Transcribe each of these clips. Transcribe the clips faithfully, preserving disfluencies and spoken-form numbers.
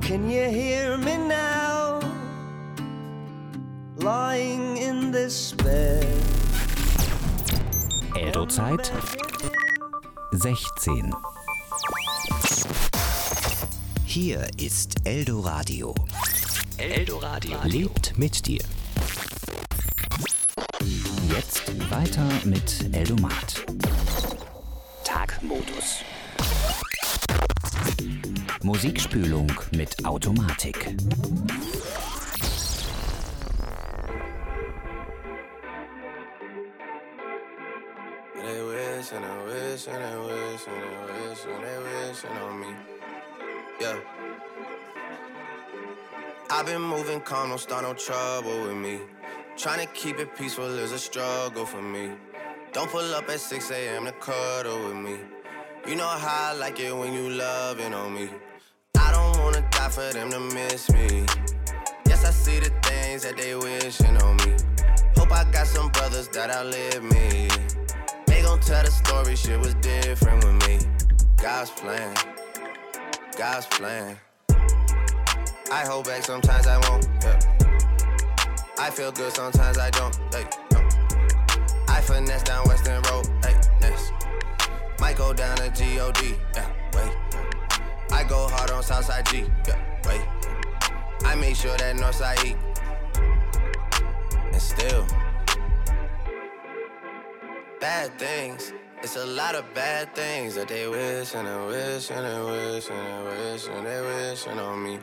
Can you hear me now? Lying in this bed. Eldo-Zeit sechzehn. Hier ist Eldoradio. Eldoradio lebt mit dir. Jetzt weiter mit Eldomat. Tagmodus. Musikspülung mit Automatik. They wish and they wish and they wish and they wish and they wishing on me. Yeah. I've been moving calm, don't start no trouble with me. Trying to keep it peaceful is a struggle for me. Don't pull up at six a.m. to cuddle with me. You know how I like it when you loving on me. I don't wanna die for them to miss me. Yes, I see the things that they wishing on me. Hope I got some brothers that outlive me. They gon' tell the story, shit was different with me. God's plan, God's plan. I hold back, sometimes I won't, yeah. I feel good, sometimes I don't, hey, no. I finesse down Western Road, hey, next. Might go down to G O D, yeah, wait. I go hard on Southside G, yeah, wait. I make sure that Northside eat. And still bad things, it's a lot of bad things that they wish and they wish and they wish and they wish and they wishing on me.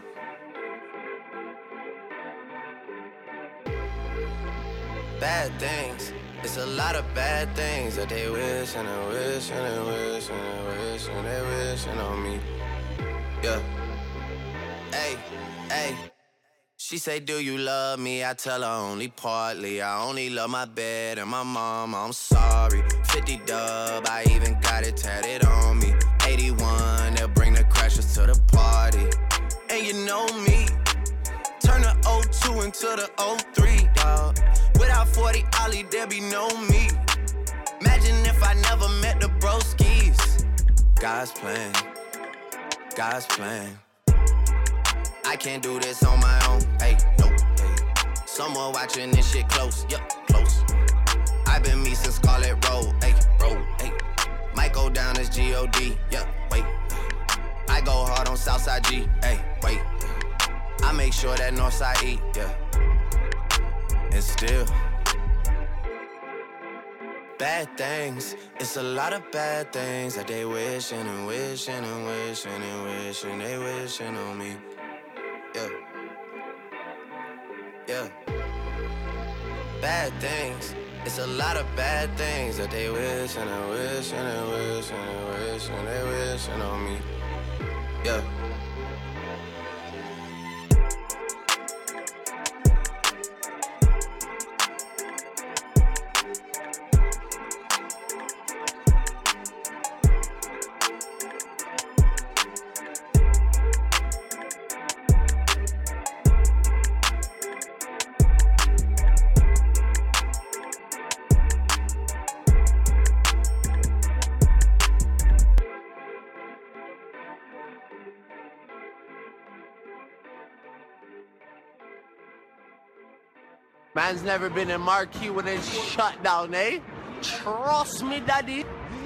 Bad things, it's a lot of bad things that they wish and they wish and they wish and they wish and they wishing on me. Yeah. Hey, hey. She say, do you love me? I tell her only partly. I only love my bed and my mom, I'm sorry. fifty dub, I even got it tatted on me. eighty-one, they'll bring the crashers to the party. And you know me, turn the oh two into the oh three, dawg. Without forty Ollie, there be no me. Imagine if I never met the broskies. God's plan, God's plan. I can't do this on my own, hey, no, hey. Someone watching this shit close, yup, close. I've been me since Scarlet Road, hey, road, hey. Might go down as G O D, yup, wait. I go hard on Southside G, hey, wait. I make sure that Northside eat, yeah. And still bad things, it's a lot of bad things that they wishing and wishing and wishing and wishing they wishing on me. Yeah, yeah. Bad things, it's a lot of bad things that they wish and they wish and they wish and they wish and they wishing on me. Yeah. Man's never been in Marquee when it's shut down, eh? Trust me, daddy.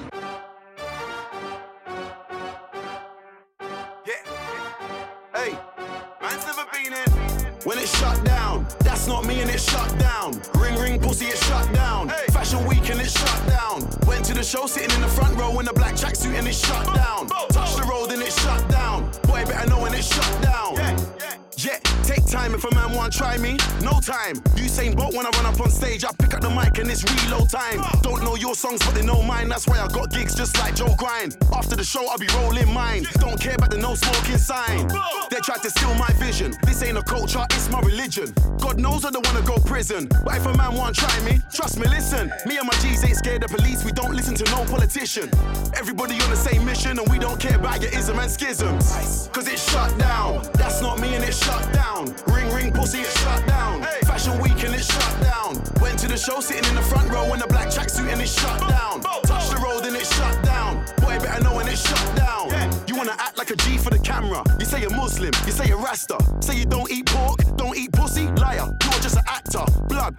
Yeah. Hey, man's never been in. When it's shut down, that's not me and it's shut down. Ring, ring, pussy, it's shut down. Hey. Fashion week and it's shut down. Went to the show sitting in the front row in a black tracksuit and it's shut down. Touch the road and it's shut down. Boy, better know when it's shut down. Yeah, yeah. Yeah, take time if a man want try me, no time. Usain Bolt when I run up on stage, I pick up the mic and it's reload time. Don't know your songs but they know mine, that's why I got gigs just like Joe Grind. After the show I'll be rolling mine, don't care about the no smoking sign. They tried to steal my vision, this ain't a culture, it's my religion. God knows I don't wanna go prison, but if a man want try me, trust me, listen. Me and my G's ain't scared of police, we don't listen to no politician. Everybody on the same mission and we don't care about your ism and schisms. Cause it's shut down, that's not me and it's shut down. Ring, ring, pussy, it's shut down. Hey. Fashion week and it's shut down. Went to the show sitting in the front row in a black tracksuit and it's shut down. Touch the road and it's shut down. Boy, better know when it's shut down. Yeah. You wanna act like a G for the camera. You say you're Muslim, you say you're Rasta.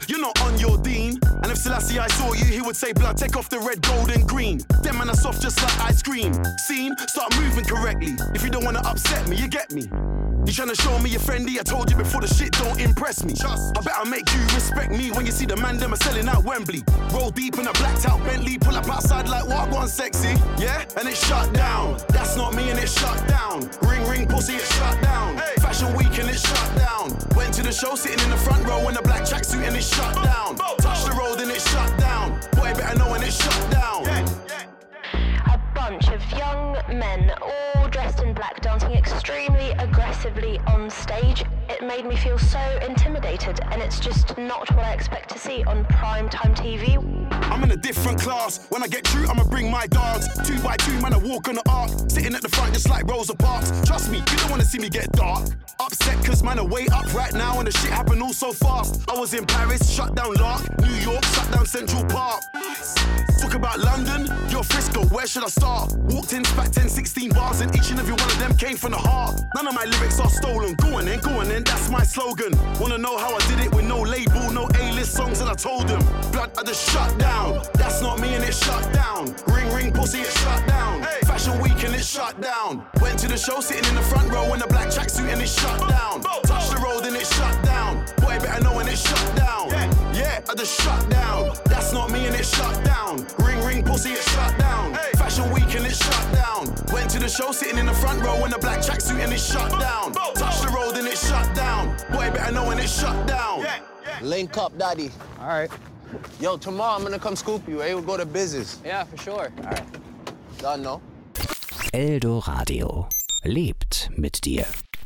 you're not on your Dean. And if Selassie I saw you, he would say, blood, take off the red, gold and green. Them man are soft just like ice cream. Scene, start moving correctly. If you don't wanna upset me, you get me. You tryna show me you're friendly? I told you before, the shit don't impress me. Just, I better make you respect me when you see the man them are selling out Wembley. Roll deep in a blacked out Bentley, pull up outside like what one sexy, yeah? And it's shut down. That's not me and it's shut down. Ring ring pussy, it's shut down. Hey. Fashion week and it's shut down. Went to the show sitting in the front row in a black tracksuit and it's shut down. Touch the road and it's shut down. Boy better know when it's shut down. Yeah. A bunch of young men, all dressed in black, dancing extremely aggressively on stage. It made me feel so intimidated, and it's just not what I expect to see on primetime T V. I'm in a different class. When I get through, I'ma bring my dogs. Two by two, man, I walk on the arc. Sitting at the front just like Rosa Parks. Trust me, you don't wanna see me get dark. Upset cause man, I way up right now and the shit happened all so fast. I was in Paris, shut down Lark. New York, shut down Central Park. Talk about London, you're Frisco, where should I start? Walked in, spat ten, sixteen bars and each and every one of them came from the heart. None of my lyrics are stolen. Go on then, go on then, that's my slogan. Wanna know how I did it with no label, no A-list songs, and I told them, blood, I just shut down. That's not me and it's shut down. Ring ring pussy, it's shut down. Hey. Fashion week and it's shut down. Went to the show sitting in the front row in a black tracksuit and it's shut down. Touch the road and it's shut down. Boy better know when it's shut down. Yeah, yeah, I just shut down. That's not me and it's shut down. Ring ring pussy, it's shut down. Hey. Fashion week and it's shut down. Went to the show sitting in the front row in a black tracksuit and it's shut down. Touch the road and it's shut down. Boy better know when it's shut down. Yeah, yeah. Link up, daddy. All right. Yo, tomorrow I'm gonna come scoop you, eh? We'll go to business. Yeah, for sure. All right. Done, no? Eldoradio. Lebt mit dir.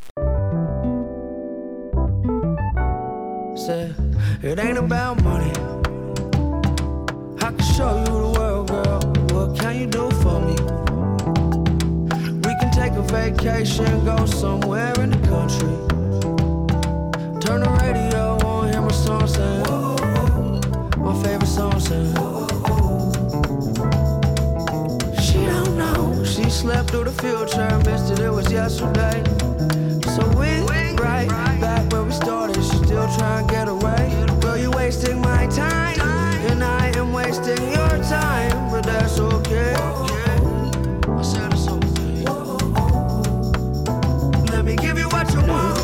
Said, it ain't about money. I can show you the world, girl. What can you do for me? We can take a vacation, go somewhere in the country. Turn the radio on, hear my song saying, whoa, whoa, my favorite song saying, whoa, whoa. She don't know, she slept through the future, missed it, it was yesterday. So we right back where we started, she still trying to get away. Girl, you wasting my time, and I am wasting your time, but that's okay. I said it's okay. Let me give you what you want.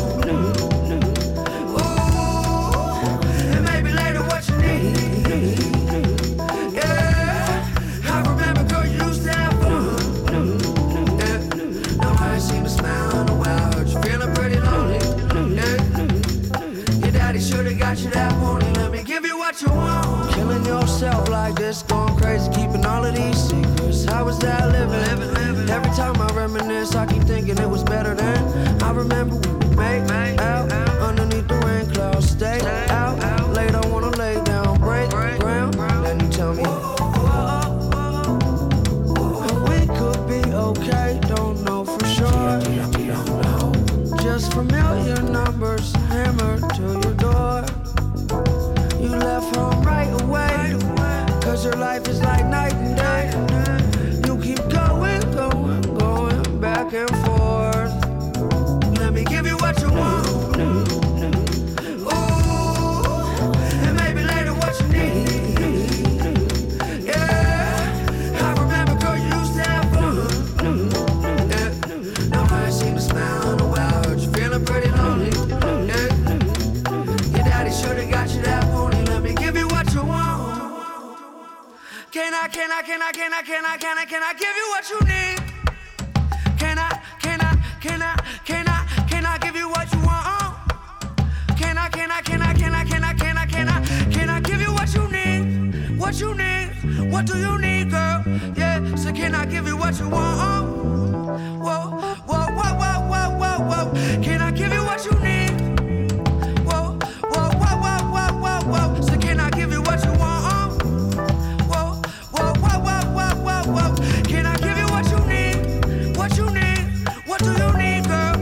Ooh, and maybe later what you need. Yeah, I remember, girl, you used to have fun. Yeah, now I ain't seen a smile in a while. Heard you feeling pretty lonely. Yeah, your daddy should've got you that pony. Let me give you what you want. Killing yourself like this, going crazy, keeping all of these secrets. How was that living? living, living. Every time I reminisce, I keep thinking it was better then. I remember we would make out underneath the rain clouds. Stay out late, I wanna lay down, break ground. Then you tell me we could be okay, don't know for sure. Just familiar numbers hammered to your door. You left home right away, cause your life is like night and day. You keep going, going, going back and forth. Let me give you what you want. Ooh, and maybe later what you need. Yeah, I remember, girl, you used to have fun. Yeah, now I ain't seen a smile in a while. Heard you feeling pretty lonely. Yeah, your daddy should've got you that pony. Let me give you what you want. Can I, can I, can I, can I, can I, can I, can I give you what you need? Can I, can I, can I, can I, can I give you what you want? Can I, can I, can I, can I, can I, can I, can I, can I give you what you need? What you need? What do you need, girl? Yeah, so can I give you what you want? Whoa, whoa, whoa, whoa, whoa, whoa, whoa. Can I give you what you need? Whoa, whoa, whoa, whoa, whoa, whoa, whoa. So can I give you what you want? Can I give you what you need? What you need? What do you need, girl?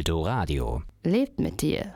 Eldoradio. Lebt mit dir.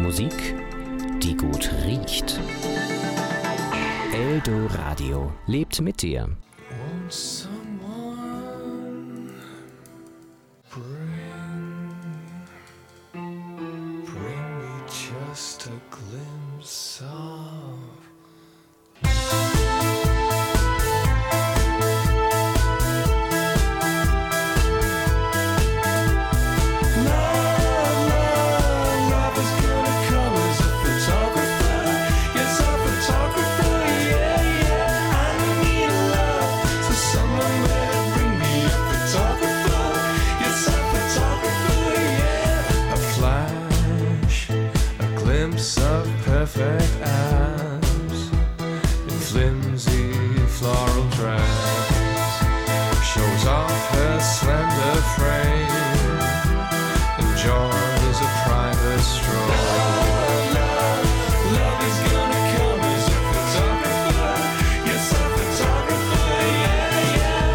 Musik, die gut riecht. Eldoradio lebt mit dir. Won't someone bring, bring me just a glimpse of perfect abs in flimsy floral dress, shows off her slender frame, enjoys a private stroll. Love, love, love is gonna come as a photographer, yes, a photographer, yeah, yeah.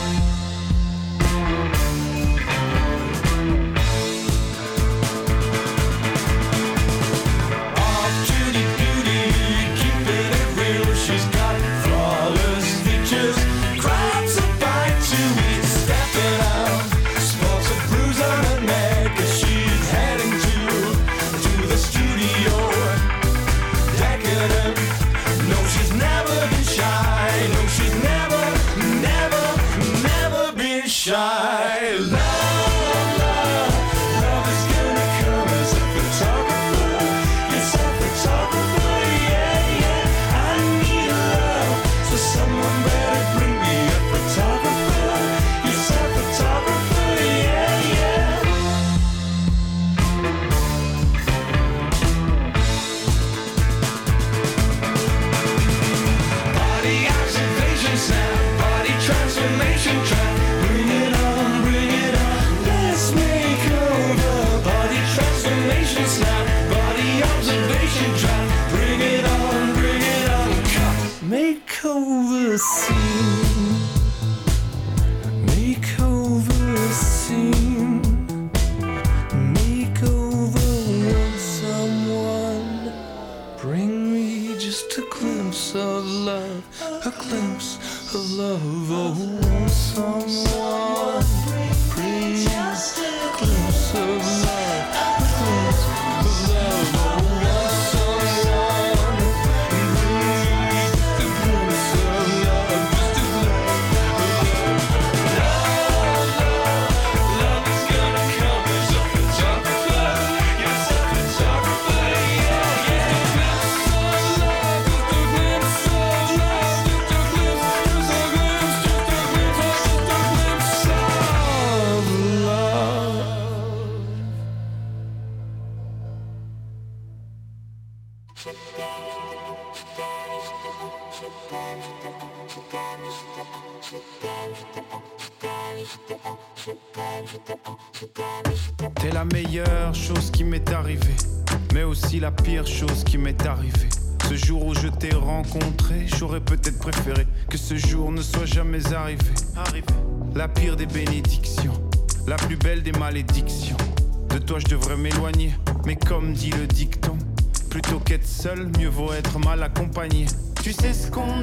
T'es la meilleure chose qui m'est arrivée, mais aussi la pire chose qui m'est arrivée. Ce jour où je t'ai rencontré, j'aurais peut-être préféré que ce jour ne soit jamais arrivé. Arrivé. La pire des bénédictions, la plus belle des malédictions. De toi je devrais m'éloigner, mais comme dit le dicton, plutôt qu'être seul, mieux vaut être mal accompagné. Tu sais ce qu'on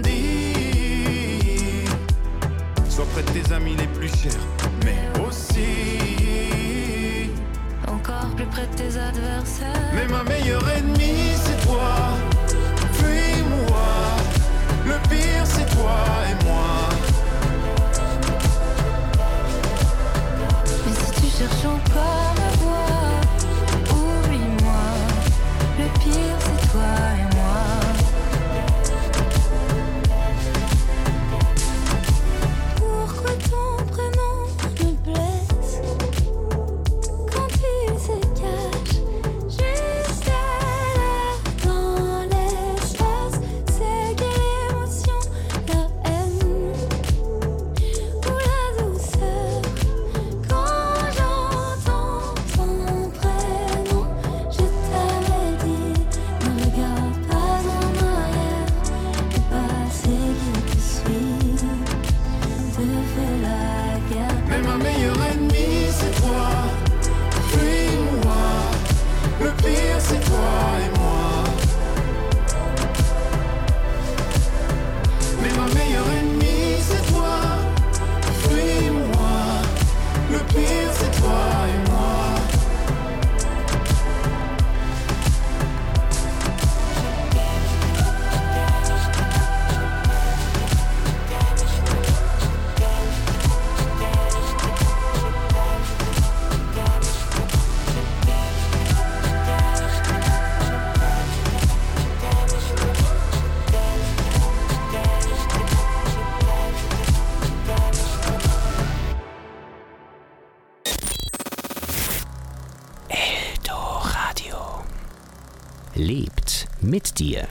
dit, sois près de tes amis les plus chers, mais aussi encore plus près de tes adversaires. Mais ma meilleure ennemie c'est toi, puis moi. Le pire c'est toi et moi. Mais si tu cherches encore ma voix, oublie-moi. Le pire c'est toi et moi. Pourquoi ton prénom me blesse quand il se cache juste là dans l'espace? C'est quelle émotion, la haine ou la douceur quand j'entends lebt mit dir.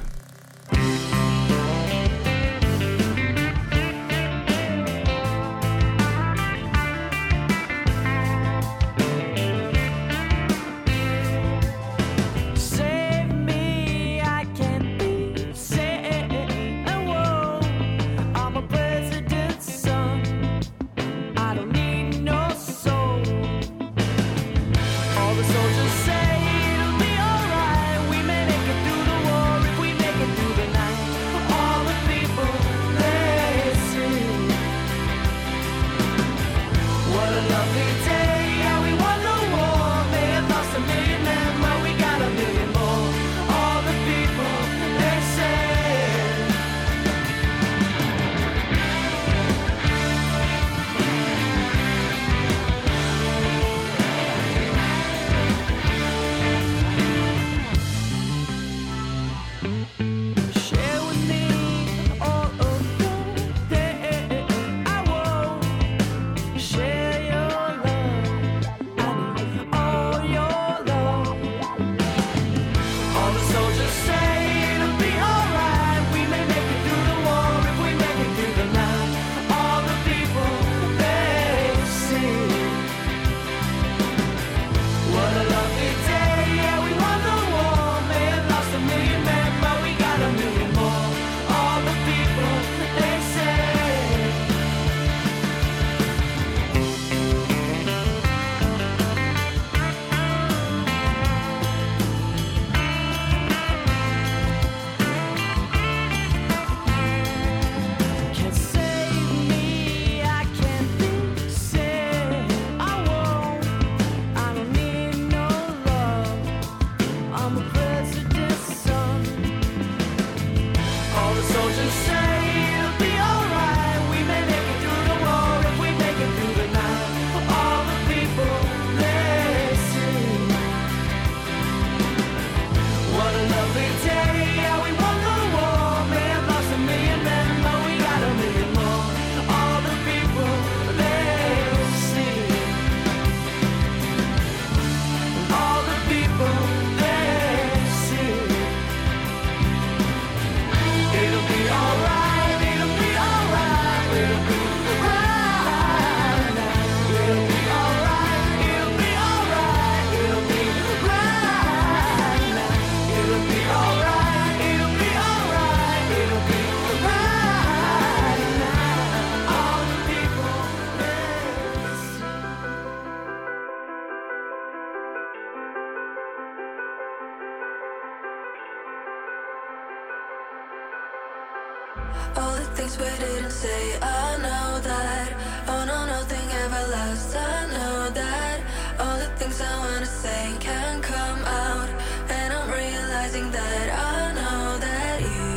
All the things we didn't say, I know that. Oh no, nothing ever lasts, I know that. All the things I wanna say can't come out, and I'm realizing that I know that you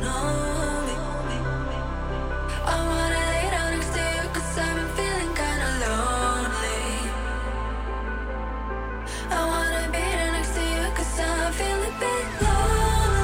know me. I wanna lay down next to you, cause I've been feeling kinda lonely. I wanna be there next to you, cause I feel a bit lonely.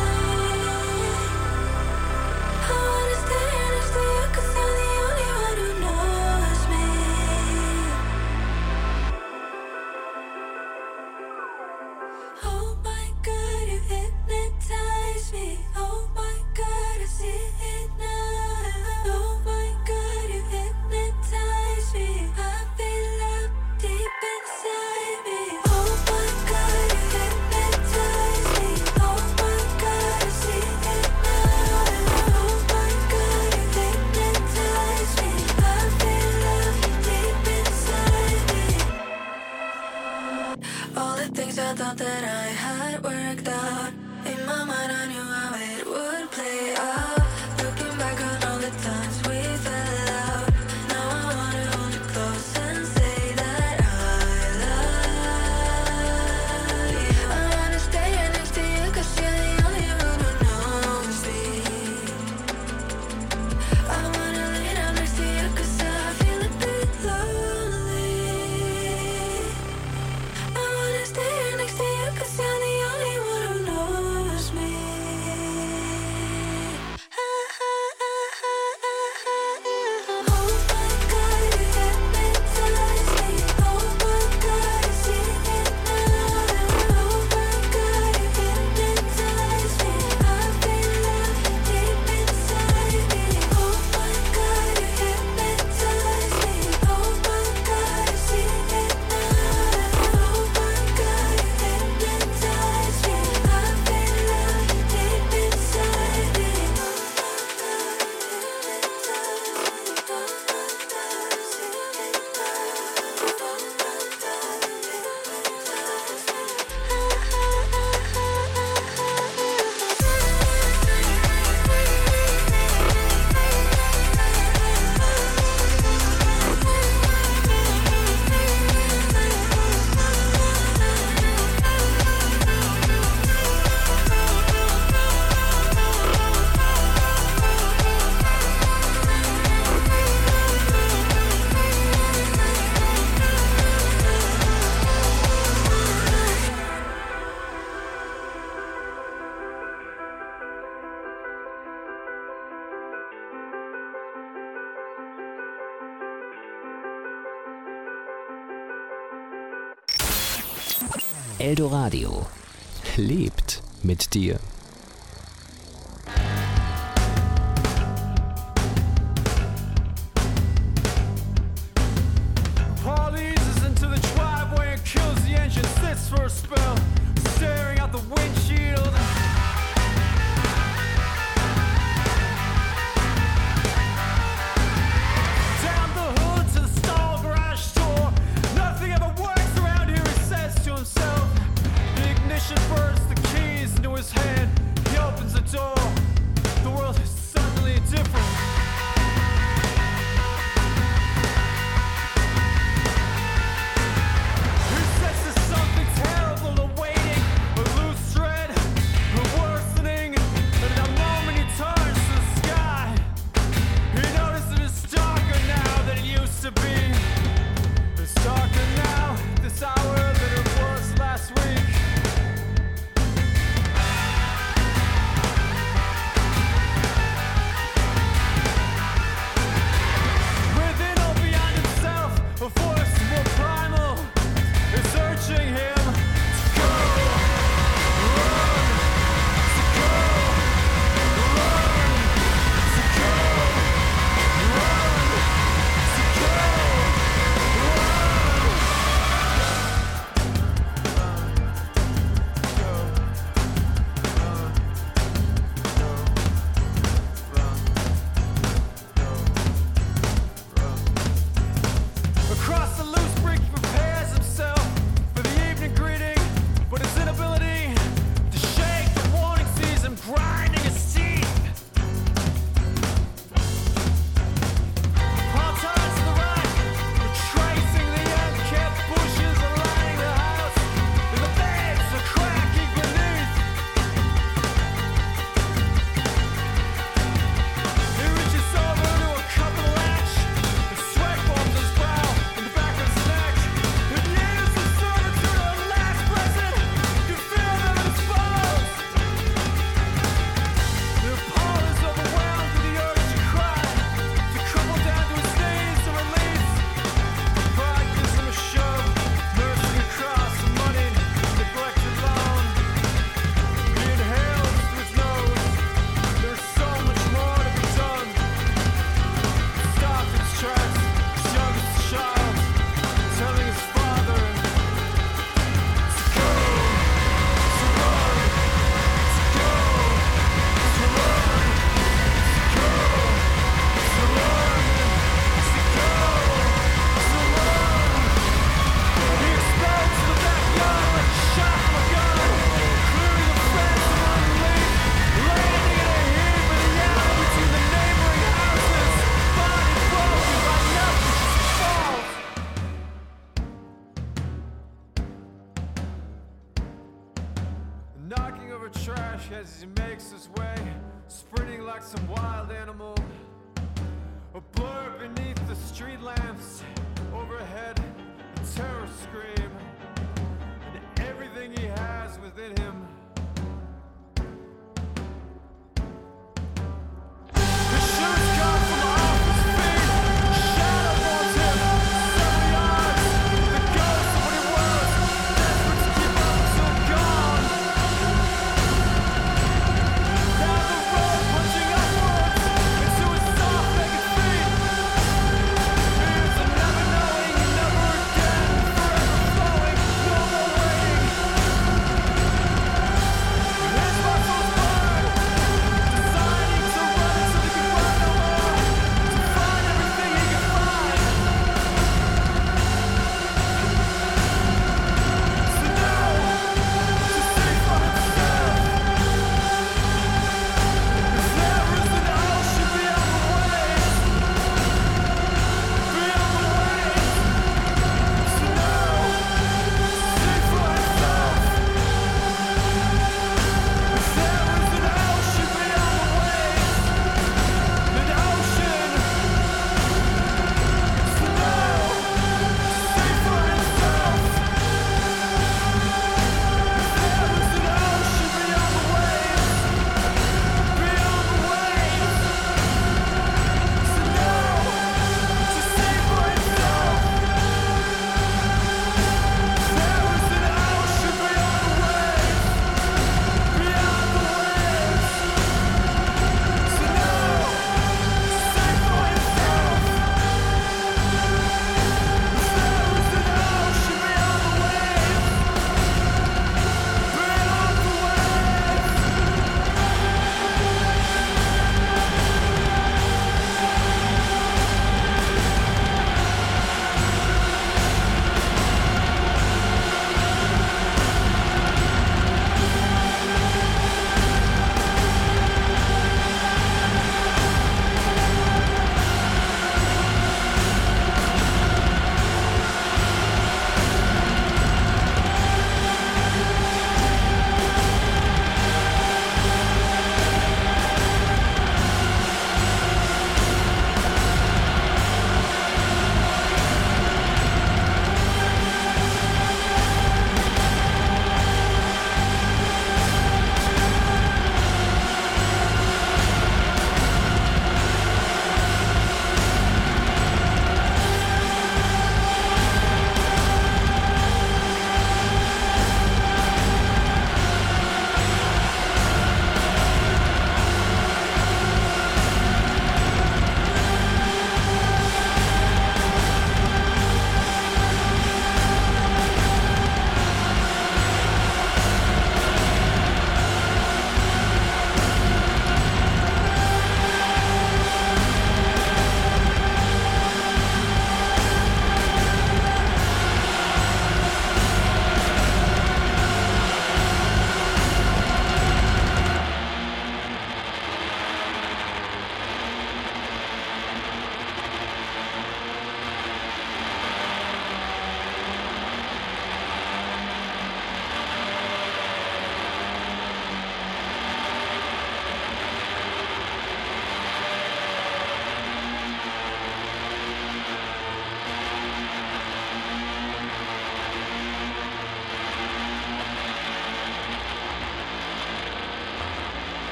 I thought that I had worked out. In my mind I knew how it would play out. Looking back on all the times we fell out, now I wanna hold you close and say that I love you. I wanna stay right next to you, cause you're the only one who knows me. I wanna lay down next to you, cause I feel a bit lonely. I wanna stay right next to you, cause you're the only one who knows me. Eldoradio lebt mit dir. Paul eases into the driveway and kills the engine, sits for a spell, staring out the windshield. Down the hood to the stall garage door. Nothing ever works around here, he says to himself. The ignition bursts, the keys into his hand. He opens the door. The world is suddenly different. Knocking over trash as he makes his way, sprinting like some wild animal. A blur beneath the street lamps, overhead a terror scream, and everything he has within him. His shoes come from off his feet, shadow haunts him, seven yards, the ghost of what he was, desperate to keep up till gone. Down the road, punching upwards into his soft naked feet. Fears of never knowing, never again, forever flowing, no more waiting.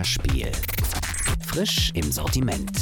Vorspiel. Frisch im Sortiment.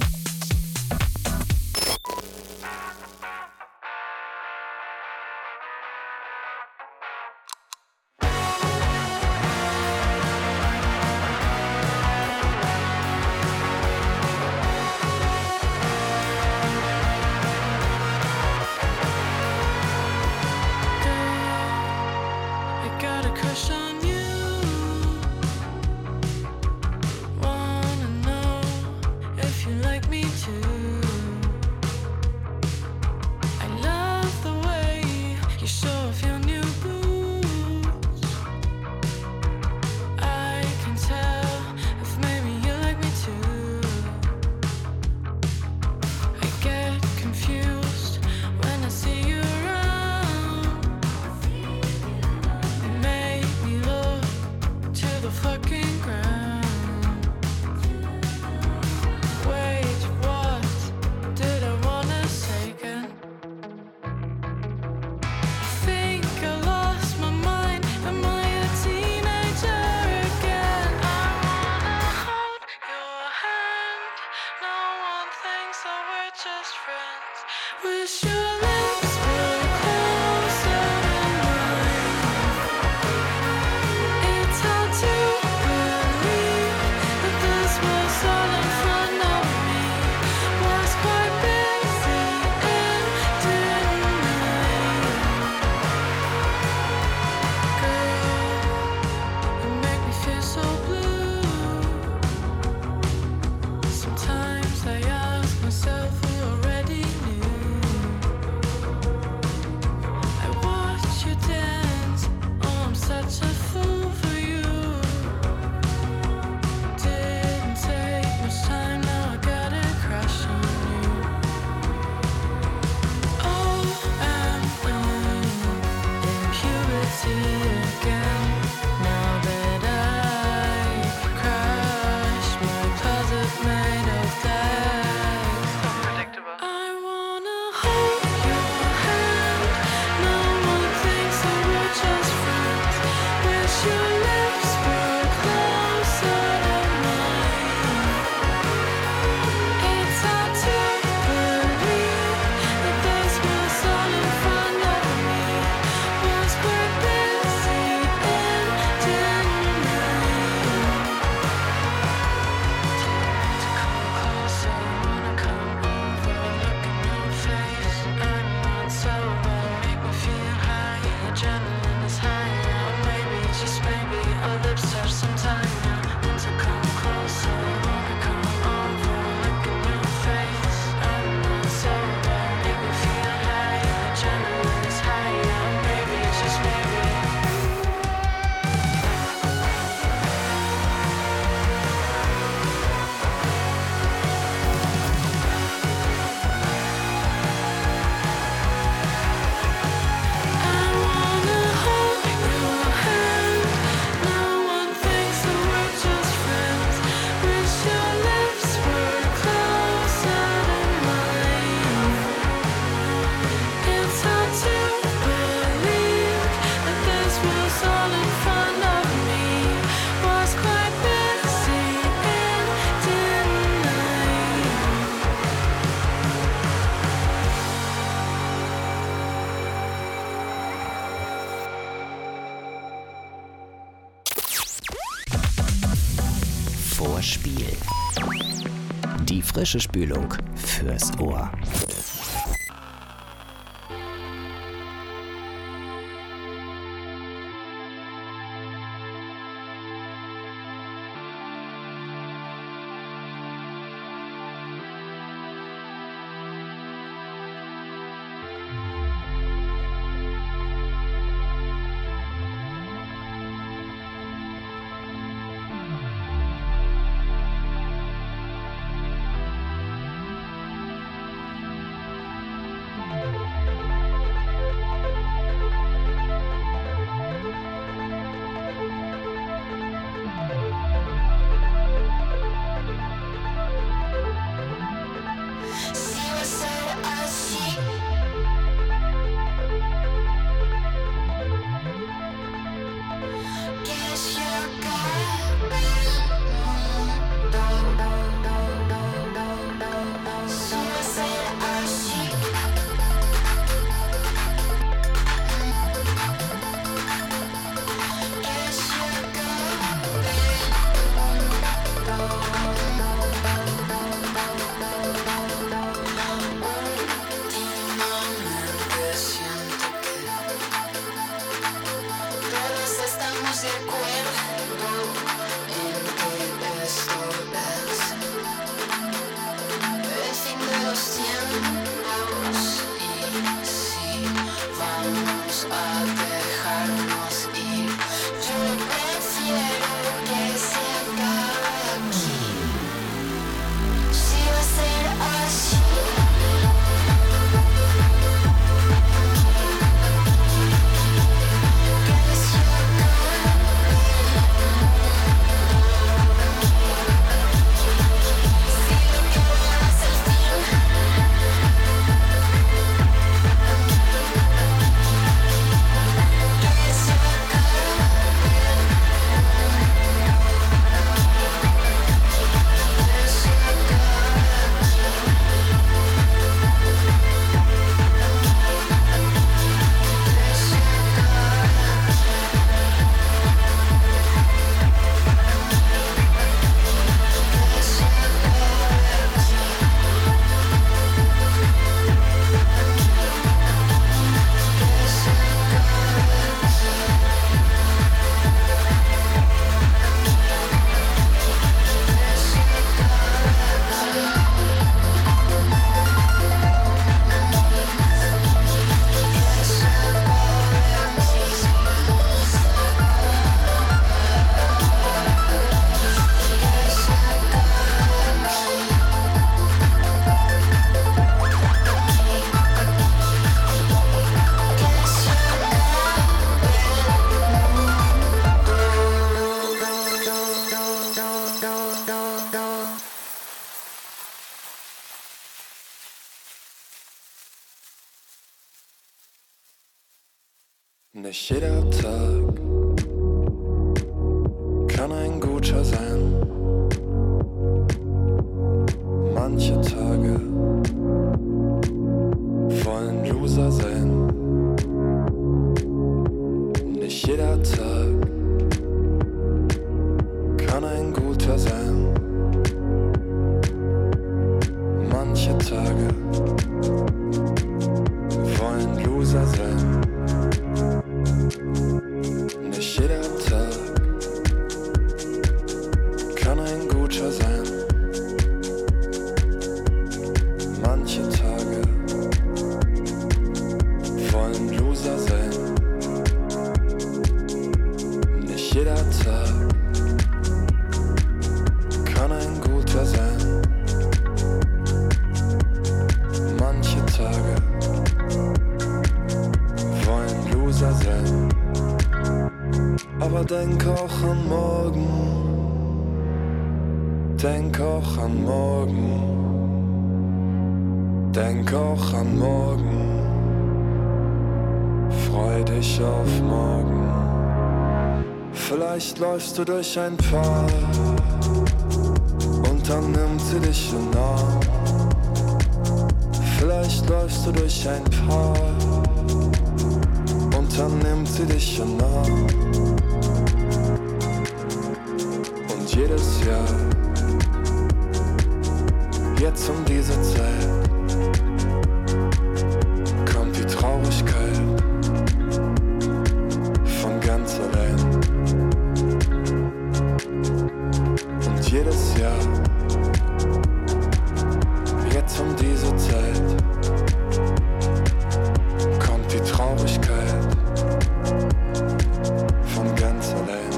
Vorspiel. Die frische Spülung fürs Ohr. Nicht jeder Tag kann ein guter sein. Manche Tage wollen Loser sein. Nicht jeder Tag kann ein guter sein. Manche Tage wollen Loser sein. Nicht jeder Tag kann ein guter sein. Manche Tage wollen Loser sein. Nicht jeder Tag kann ein guter sein. Manche Tage wollen Loser sein. Aber denk auch an morgen, denk auch an morgen, denk auch an morgen, freu dich auf morgen. Vielleicht läufst du durch ein Park und dann nimmt sie dich in den Arm. Vielleicht läufst du durch ein Park und dann nimmt sie dich in den Arm. Und jedes Jahr, jetzt um diese Zeit, kommt die Traurigkeit von ganz allein. Und jedes Jahr, jetzt um diese Zeit, kommt die Traurigkeit von ganz allein.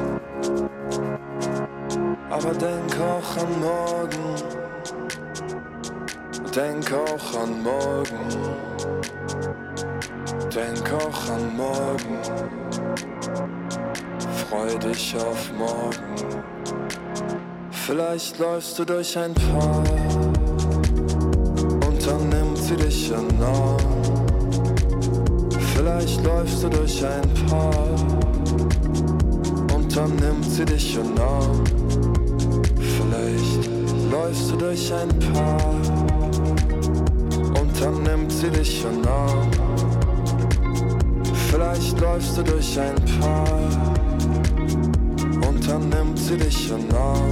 Aber denk auch an morgen, denk auch an morgen, denk auch an morgen, freu dich auf morgen. Vielleicht läufst du durch ein Park und dann nimmt sie dich in den Arm. Vielleicht läufst du durch ein Park und dann nimmt sie dich in den Arm. Vielleicht läufst du durch ein Park und dann nimmt sie dich in den Arm. Vielleicht läufst du durch ein Park und dann nimmt sie dich in den Arm.